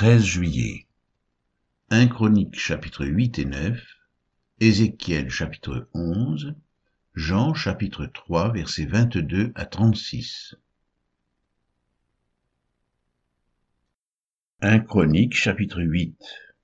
13 juillet. 1 Chroniques chapitre 8 et 9, Ézéchiel chapitre 11, Jean chapitre 3 versets 22 à 36. 1 Chroniques chapitre 8.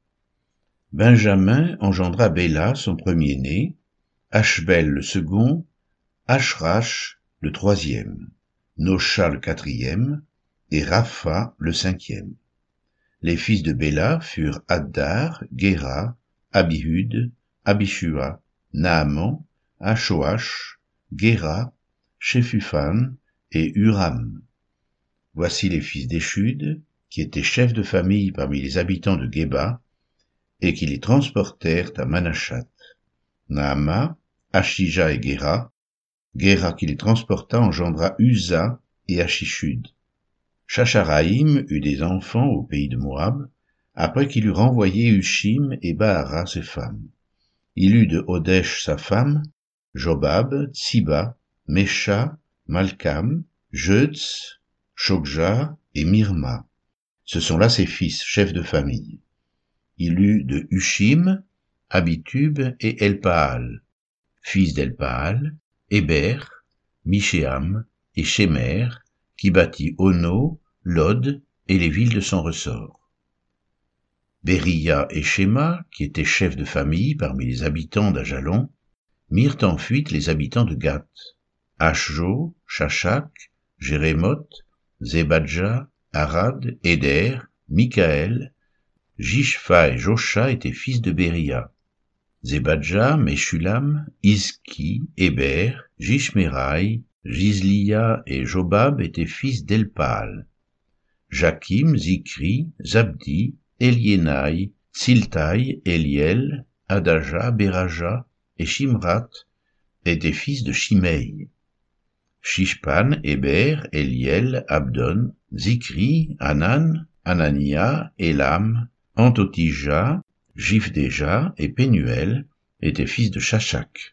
Benjamin engendra Béla son premier-né, Ashbel le second, Ashrach le troisième, Nosha le quatrième, et Rapha le cinquième. Les fils de Béla furent Addar, Géra, Abihud, Abishua, Naaman, Ashoach, Géra, Shephupham et Huram. Voici les fils d'Échud, qui étaient chefs de famille parmi les habitants de Géba, et qui les transportèrent à Manashat. Naama, Ashija et Géra. Géra qui les transporta engendra Uza et Achishud. Shacharaïm eut des enfants au pays de Moab, après qu'il eut renvoyé Hushim et Baara ses femmes. Il eut de Hodesh sa femme, Jobab, Tsiba, Mesha, Malkam, Jeutz, Shokja et Mirma. Ce sont là ses fils, chefs de famille. Il eut de Hushim, Abitub et Elpaal. Fils d'Elpaal, Héber, Mishéam et Shemer, qui bâtit Ono, Lod et les villes de son ressort. Béria et Shema, qui étaient chefs de famille parmi les habitants d'Ajalon, mirent en fuite les habitants de Gath. Ashjo, Shashak, Jérémoth, Zebadja, Arad, Éder, Mikaël, Jishpha et Josha étaient fils de Béria. Zebadja, Meshulam, Iski, Héber, Jishméraï, Jizlia et Jobab étaient fils d'Elpaal. Jakim, Zikri, Zabdi, Eliénaï, Tsiltaï, Eliel, Adaja, Béraja et Shimrat étaient fils de Shimei. Shishpan, Héber, Eliel, Abdon, Zikri, Hanan, Anania, Elam, Antotija, Jifdeja et Pénuel étaient fils de Shashak.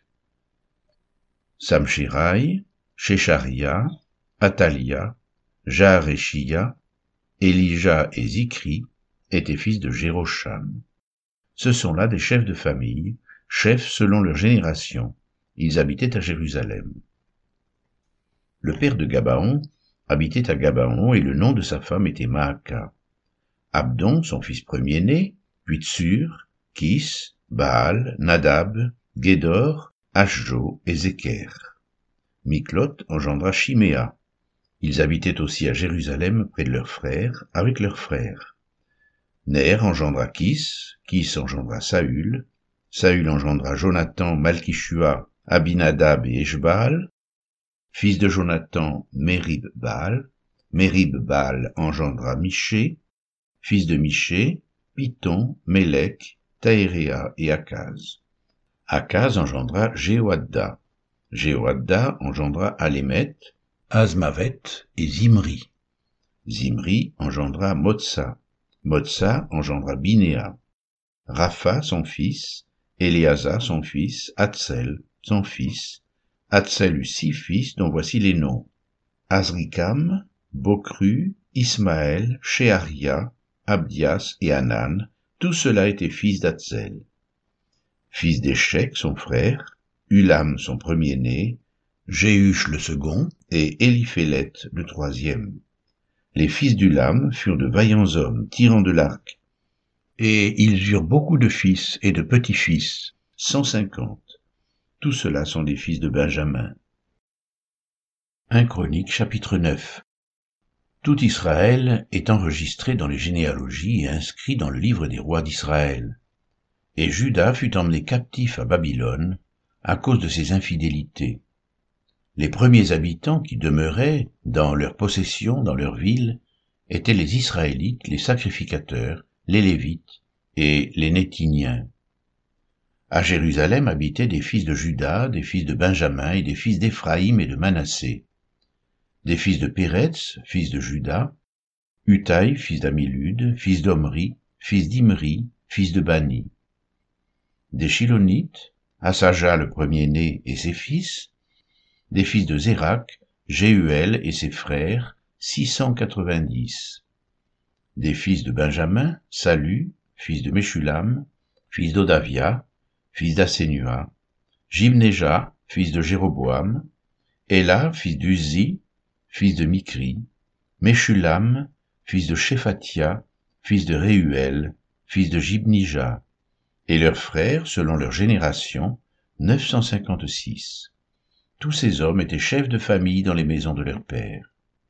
Samshiraï, Shecharia, Atalia, Jaareshia, Elijah et Zikri étaient fils de Jérosham. Ce sont là des chefs de famille, chefs selon leur génération. Ils habitaient à Jérusalem. Le père de Gabaon habitait à Gabaon et le nom de sa femme était Maaka. Abdon, son fils premier-né, puis Tsur, Kis, Baal, Nadab, Gédor, Ashjo et Zeker. Miklot engendra Shiméa. Ils habitaient aussi à Jérusalem près de leurs frères, avec leurs frères. Ner engendra Kis, Kis engendra Saül, Saül engendra Jonathan, Malkishua, Abinadab et Eshbaal. Fils de Jonathan, Merib-Baal. Merib-Baal engendra Miché. Fils de Miché, Piton, Mélec, Taéréa et Akaz. Akaz engendra Jéhoadda. Jéhoadda engendra Alémet, Azmavet et Zimri. Zimri engendra Motsa. Motsa engendra Binéa. Rapha son fils, Éléazar son fils, Hatsel son fils. Hatsel eut 6 fils dont voici les noms. Azrikam, Bokru, Ismaël, Sheharia, Abdias et Hanan, tout cela étaient fils d'Hatsel. Fils d'Échec son frère, Ulam son premier-né, Jéhush le second et Éliphélet le troisième. Les fils d'Ulam furent de vaillants hommes, tirant de l'arc, et ils eurent beaucoup de fils et de petits-fils, 150. Tout cela sont des fils de Benjamin. 1 Chroniques chapitre 9. Tout Israël est enregistré dans les généalogies et inscrit dans le livre des rois d'Israël. Et Juda fut emmené captif à Babylone à cause de ses infidélités. Les premiers habitants qui demeuraient dans leur possession, dans leur ville, étaient les Israélites, les sacrificateurs, les Lévites et les Nétiniens. À Jérusalem habitaient des fils de Juda, des fils de Benjamin et des fils d'Éphraïm et de Manassé. Des fils de Péretz, fils de Juda, Utaï, fils d'Amilud, fils d'Omri, fils d'Imri, fils de Bani. Des Shilonites, Assaja le premier-né et ses fils, des fils de Zérak, Jéhuel et ses frères, 690. Des fils de Benjamin, Salu, fils de Meshulam, fils d'Odavia, fils d'Assénua, Jibneja, fils de Jéroboam, Éla, fils d'Uzi, fils de Mikri, Meshulam, fils de Shephatia, fils de Réuel, fils de Jibnija, et leurs frères, selon leur génération, 956. Tous ces hommes étaient chefs de famille dans les maisons de leurs pères.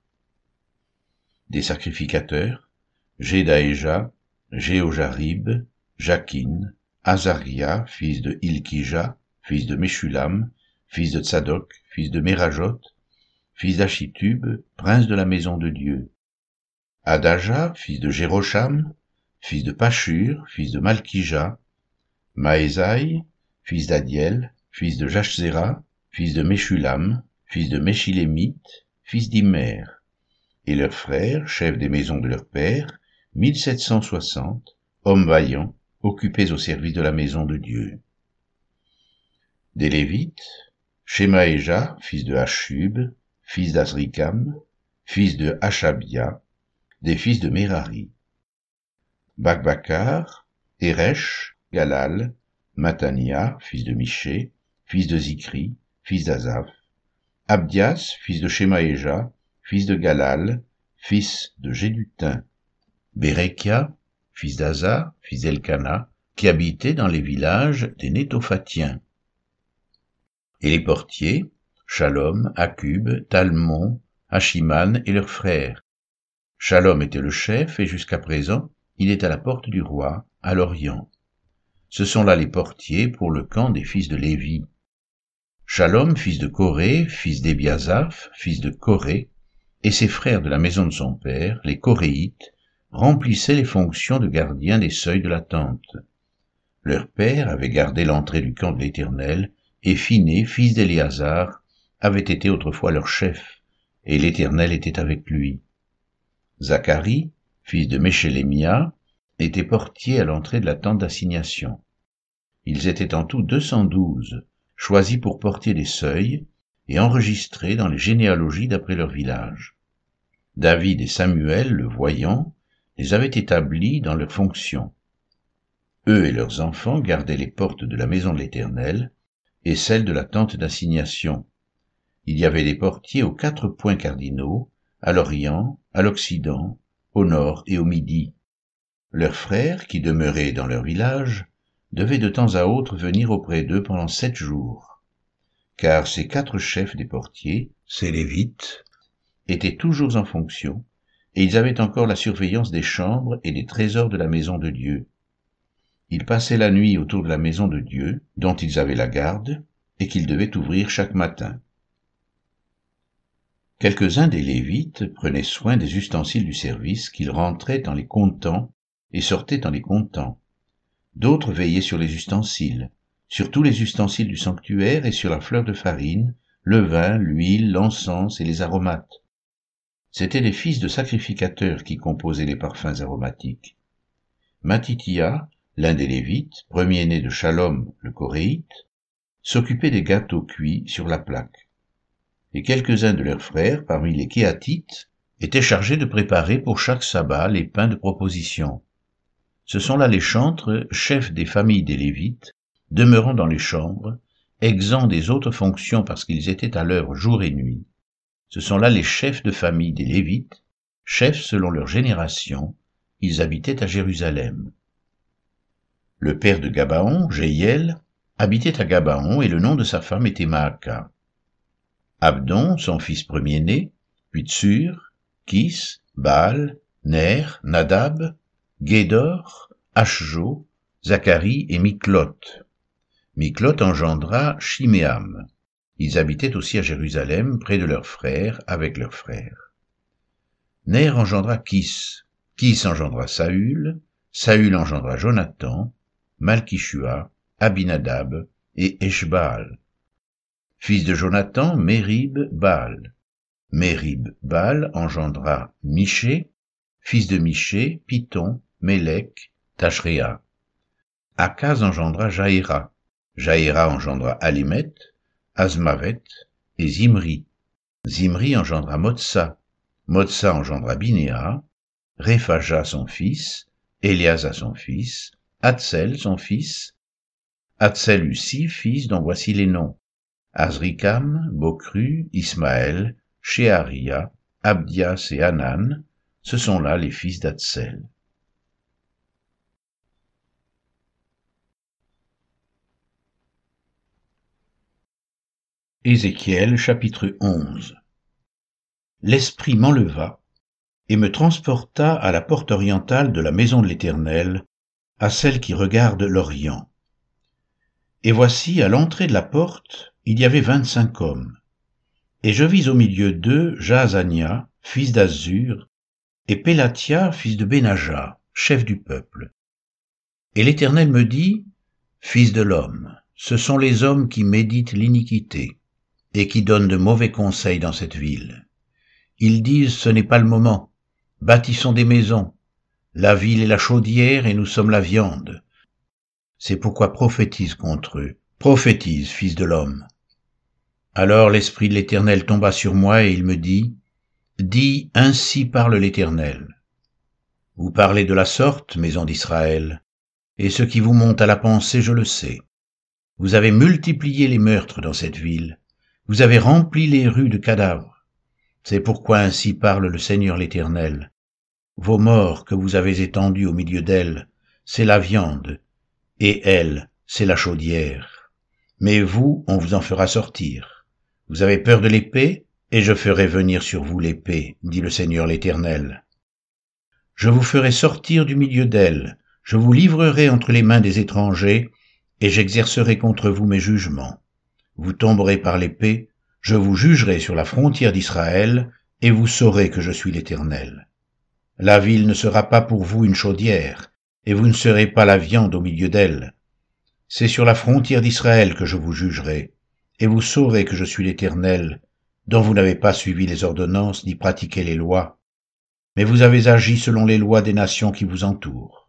Des sacrificateurs, Jedaéja, Jéhojarib, Jakin, Azaria, fils de Ilkija, fils de Meshulam, fils de Tsadok, fils de Merajot, fils d'Achitub, prince de la maison de Dieu. Adaja, fils de Jérocham, fils de Pashur, fils de Malkija, Maésaï, fils d'Adiel, fils de Jachzéra, fils de Meshulam, fils de Meshilémite, fils d'Imer, et leurs frères, chefs des maisons de leur père, 1760, hommes vaillants, occupés au service de la maison de Dieu. Des Lévites, Shemaéja, fils de Hashub, fils d'Azrikam, fils de Hashabia, des fils de Merari. Bakbakar, Eresh, Galal, Matania, fils de Miché, fils de Zikri, fils d'Azaph, Abdias, fils de Shemaéja, fils de Galal, fils de Gédutin, Bérekia, fils d'Aza, fils d'Elkana, qui habitait dans les villages des Nétophatiens. Et les portiers, Shalom, Akub, Talmon, Achiman et leurs frères. Shalom était le chef et jusqu'à présent, il est à la porte du roi, à l'Orient. Ce sont là les portiers pour le camp des fils de Lévi. Shalom, fils de Coré, fils d'Ebiasaph, fils de Coré, et ses frères de la maison de son père, les Coréites, remplissaient les fonctions de gardiens des seuils de la tente. Leur père avait gardé l'entrée du camp de l'Éternel, et Phiné, fils d'Éléazar, avait été autrefois leur chef, et l'Éternel était avec lui. Zacharie, fils de Meshélémia, était portier à l'entrée de la tente d'assignation. Ils étaient en tout 212, choisis pour porter les seuils, et enregistrés dans les généalogies d'après leur village. David et Samuel, le voyant, les avaient établis dans leurs fonctions. Eux et leurs enfants gardaient les portes de la maison de l'Éternel et celles de la tente d'assignation. Il y avait des portiers aux 4 points cardinaux, à l'Orient, à l'Occident, au Nord et au Midi. Leurs frères, qui demeuraient dans leur village, devaient de temps à autre venir auprès d'eux pendant 7 jours. Car ces 4 chefs des portiers, ces Lévites, étaient toujours en fonction, et ils avaient encore la surveillance des chambres et des trésors de la maison de Dieu. Ils passaient la nuit autour de la maison de Dieu, dont ils avaient la garde, et qu'ils devaient ouvrir chaque matin. Quelques-uns des Lévites prenaient soin des ustensiles du service qu'ils rentraient en les comptant et sortaient en les comptant. D'autres veillaient sur les ustensiles, sur tous les ustensiles du sanctuaire et sur la fleur de farine, le vin, l'huile, l'encens et les aromates. C'étaient les fils de sacrificateurs qui composaient les parfums aromatiques. Matithia, l'un des Lévites, premier-né de Shalom le Coréite, s'occupait des gâteaux cuits sur la plaque. Et quelques-uns de leurs frères, parmi les Kéatites, étaient chargés de préparer pour chaque sabbat les pains de proposition. Ce sont là les chantres, chefs des familles des Lévites, demeurant dans les chambres, exempts des autres fonctions parce qu'ils étaient à l'heure jour et nuit. Ce sont là les chefs de famille des Lévites, chefs selon leur génération, ils habitaient à Jérusalem. Le père de Gabaon, Jéhiel, habitait à Gabaon et le nom de sa femme était Maaka. Abdon, son fils premier-né, puis Tsur, Kis, Baal, Ner, Nadab, Guédor, Ashjo, Zacharie et Miklot. Miklot engendra Shiméam. Ils habitaient aussi à Jérusalem, près de leurs frères, avec leurs frères. Ner engendra Kis. Kis engendra Saül. Saül engendra Jonathan, Malkishua, Abinadab et Eshbaal. Fils de Jonathan, Mérib, Baal. Mérib, Baal engendra Miché. Fils de Miché, Python, Mélec, Tachréa. Akaz engendra Jaéra. Jaéra engendra Alimet, Azmavet et Zimri. Zimri engendra Motsa. Motsa engendra Binéa. Réphaja son fils, Éliasa son fils, Atsel son fils. Atsel eut 6 fils dont voici les noms: Azrikam, Bocru, Ismaël, Sheharia, Abdias et Hanan. Ce sont là les fils d'Atsel. Ézéchiel chapitre 11. L'Esprit m'enleva et me transporta à la porte orientale de la maison de l'Éternel, à celle qui regarde l'Orient. Et voici, à l'entrée de la porte, il y avait 25 hommes. Et je vis au milieu d'eux Jaazania, fils d'Azur, et Pélatia, fils de Benaja, chef du peuple. Et l'Éternel me dit: Fils de l'homme, ce sont les hommes qui méditent l'iniquité et qui donnent de mauvais conseils dans cette ville. Ils disent: ce n'est pas le moment, bâtissons des maisons, la ville est la chaudière et nous sommes la viande. C'est pourquoi prophétise contre eux, prophétise, fils de l'homme. Alors l'Esprit de l'Éternel tomba sur moi et il me dit: Dis, ainsi parle l'Éternel. Vous parlez de la sorte, maison d'Israël, et ce qui vous monte à la pensée, je le sais. Vous avez multiplié les meurtres dans cette ville, vous avez rempli les rues de cadavres. C'est pourquoi ainsi parle le Seigneur l'Éternel. Vos morts que vous avez étendus au milieu d'elles, c'est la viande, et elle, c'est la chaudière. Mais vous, on vous en fera sortir. Vous avez peur de l'épée, et je ferai venir sur vous l'épée, dit le Seigneur l'Éternel. Je vous ferai sortir du milieu d'elle, je vous livrerai entre les mains des étrangers, et j'exercerai contre vous mes jugements. Vous tomberez par l'épée, je vous jugerai sur la frontière d'Israël, et vous saurez que je suis l'Éternel. La ville ne sera pas pour vous une chaudière, et vous ne serez pas la viande au milieu d'elle. C'est sur la frontière d'Israël que je vous jugerai, et vous saurez que je suis l'Éternel, dont vous n'avez pas suivi les ordonnances ni pratiqué les lois, mais vous avez agi selon les lois des nations qui vous entourent.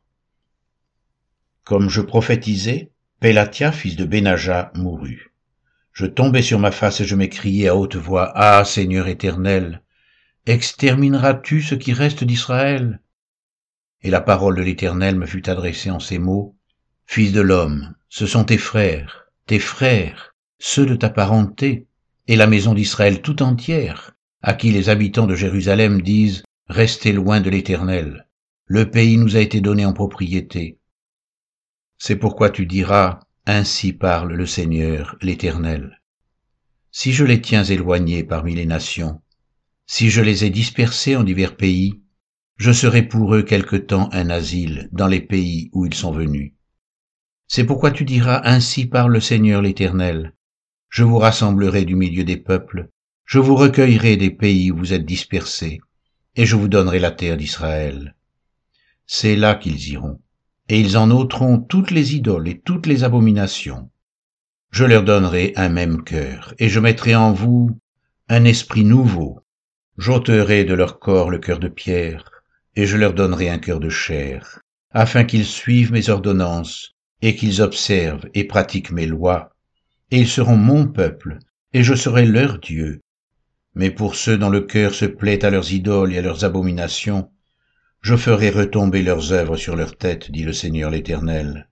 Comme je prophétisais, Pélatia, fils de Benaja, mourut. Je tombai sur ma face et je m'écriai à haute voix: Ah, Seigneur éternel, extermineras-tu ce qui reste d'Israël? Et la parole de l'Éternel me fut adressée en ces mots: Fils de l'homme, ce sont tes frères, ceux de ta parenté, et la maison d'Israël tout entière, à qui les habitants de Jérusalem disent: Restez loin de l'Éternel. Le pays nous a été donné en propriété. C'est pourquoi tu diras: Ainsi parle le Seigneur, l'Éternel. Si je les tiens éloignés parmi les nations, si je les ai dispersés en divers pays, je serai pour eux quelque temps un asile dans les pays où ils sont venus. C'est pourquoi tu diras: Ainsi parle le Seigneur l'Éternel. Je vous rassemblerai du milieu des peuples, je vous recueillerai des pays où vous êtes dispersés, et je vous donnerai la terre d'Israël. C'est là qu'ils iront, et ils en ôteront toutes les idoles et toutes les abominations. Je leur donnerai un même cœur, et je mettrai en vous un esprit nouveau. J'ôterai de leur corps le cœur de pierre, et je leur donnerai un cœur de chair, afin qu'ils suivent mes ordonnances, et qu'ils observent et pratiquent mes lois. Et ils seront mon peuple, et je serai leur Dieu. Mais pour ceux dont le cœur se plaît à leurs idoles et à leurs abominations, je ferai retomber leurs œuvres sur leur tête, dit le Seigneur l'Éternel.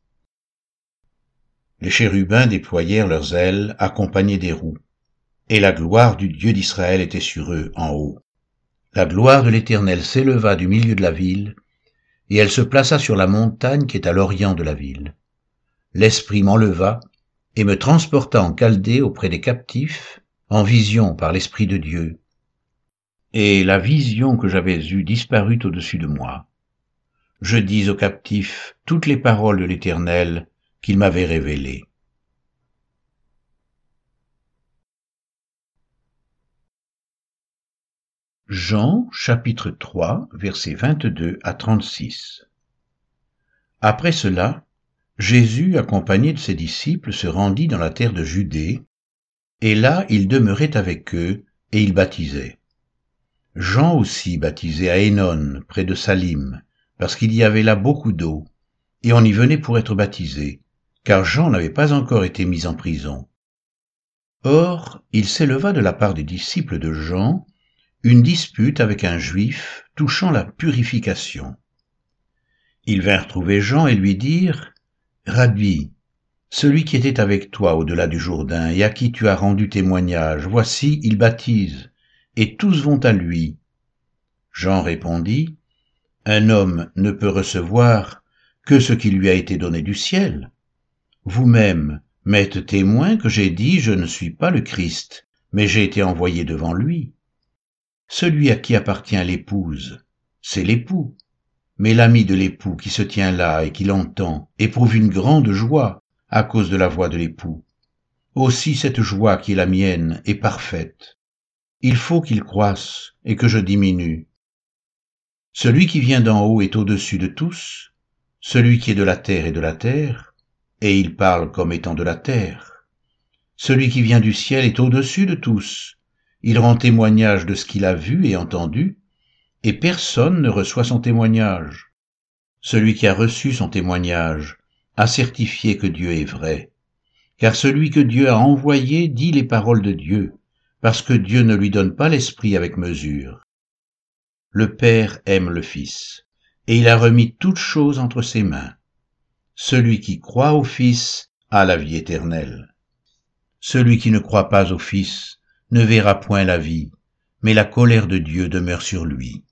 Les chérubins déployèrent leurs ailes, accompagnés des roues, et la gloire du Dieu d'Israël était sur eux en haut. La gloire de l'Éternel s'éleva du milieu de la ville, et elle se plaça sur la montagne qui est à l'orient de la ville. L'Esprit m'enleva et me transporta en Chaldée auprès des captifs, en vision par l'Esprit de Dieu. Et la vision que j'avais eue disparut au-dessus de moi. Je dis aux captifs toutes les paroles de l'Éternel qu'il m'avait révélées. Jean, chapitre 3, versets 22 à 36. Après cela, Jésus, accompagné de ses disciples, se rendit dans la terre de Judée, et là il demeurait avec eux, et il baptisait. Jean aussi baptisait à Énon, près de Salim, parce qu'il y avait là beaucoup d'eau, et on y venait pour être baptisé, car Jean n'avait pas encore été mis en prison. Or, il s'éleva de la part des disciples de Jean une dispute avec un juif touchant la purification. Ils vinrent trouver Jean et lui dirent, « Rabbi, celui qui était avec toi au-delà du Jourdain et à qui tu as rendu témoignage, voici, il baptise, et tous vont à lui. » Jean répondit, « Un homme ne peut recevoir que ce qui lui a été donné du ciel. Vous-même m'êtes témoin que j'ai dit, je ne suis pas le Christ, mais j'ai été envoyé devant lui. Celui à qui appartient l'épouse, c'est l'époux. Mais l'ami de l'époux qui se tient là et qui l'entend éprouve une grande joie à cause de la voix de l'époux. Aussi cette joie qui est la mienne est parfaite. Il faut qu'il croisse et que je diminue. Celui qui vient d'en haut est au-dessus de tous, celui qui est de la terre est de la terre, et il parle comme étant de la terre. Celui qui vient du ciel est au-dessus de tous, il rend témoignage de ce qu'il a vu et entendu, et personne ne reçoit son témoignage. Celui qui a reçu son témoignage a certifié que Dieu est vrai, car celui que Dieu a envoyé dit les paroles de Dieu, parce que Dieu ne lui donne pas l'esprit avec mesure. Le Père aime le Fils, et il a remis toutes choses entre ses mains. Celui qui croit au Fils a la vie éternelle. Celui qui ne croit pas au Fils ne verra point la vie, mais la colère de Dieu demeure sur lui.